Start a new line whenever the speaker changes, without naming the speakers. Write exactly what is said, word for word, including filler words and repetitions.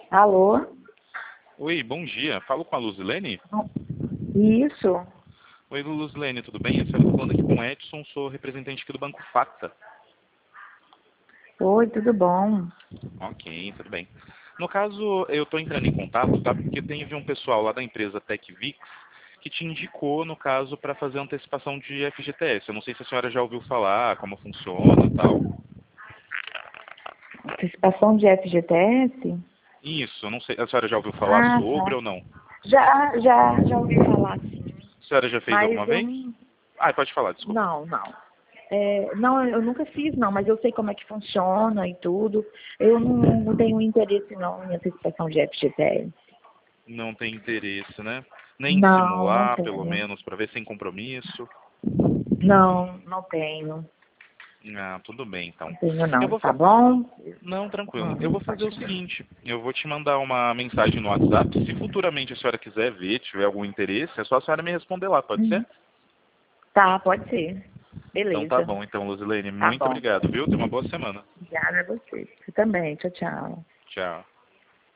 Alô?
Oi, bom dia. Falo com a Luzilene?
Isso.
Oi, Luzilene, tudo bem? Eu estou falando aqui com o Edson, sou representante aqui do Banco Facta.
Oi, tudo bom?
Ok, tudo bem. No caso, eu estou entrando em contato, tá? Porque teve um pessoal lá da empresa TecVix que te indicou, no caso, para fazer antecipação de F G T S. Eu não sei se a senhora já ouviu falar, como funciona e tal.
Antecipação de F G T S?
Isso, eu não sei. A senhora já ouviu falar
Ah,
sobre
tá.
ou não?
Já, já, já ouvi falar, sim.
A senhora já fez
Mas
alguma
eu
vez?
não...
Ah, pode falar, desculpa.
Não, não. É, não, eu nunca fiz, não, mas eu sei como é que funciona e tudo. Eu não, não tenho interesse, não, em antecipação de F G T S.
Não tem interesse, né? Nem em
Não, não
simular, pelo
tenho.
menos, para ver sem compromisso.
Não, não tenho.
Ah, tudo bem, então.
Não tenho,
Eu
não.
vou
Tá
fa...
bom?
Não, tranquilo. Eu
Hum,
vou fazer
pode
o
falar.
seguinte, eu vou te mandar uma mensagem no WhatsApp. Se futuramente a senhora quiser ver, tiver algum interesse, é só a senhora me responder lá, pode
Hum.
ser?
Tá, pode ser.
Então tá
Beleza.
bom, então, Luzilene.
Tá
Muito
bom.
obrigado, viu? Tenha uma boa semana.
Obrigada a você. Você também. Tchau, tchau.
Tchau.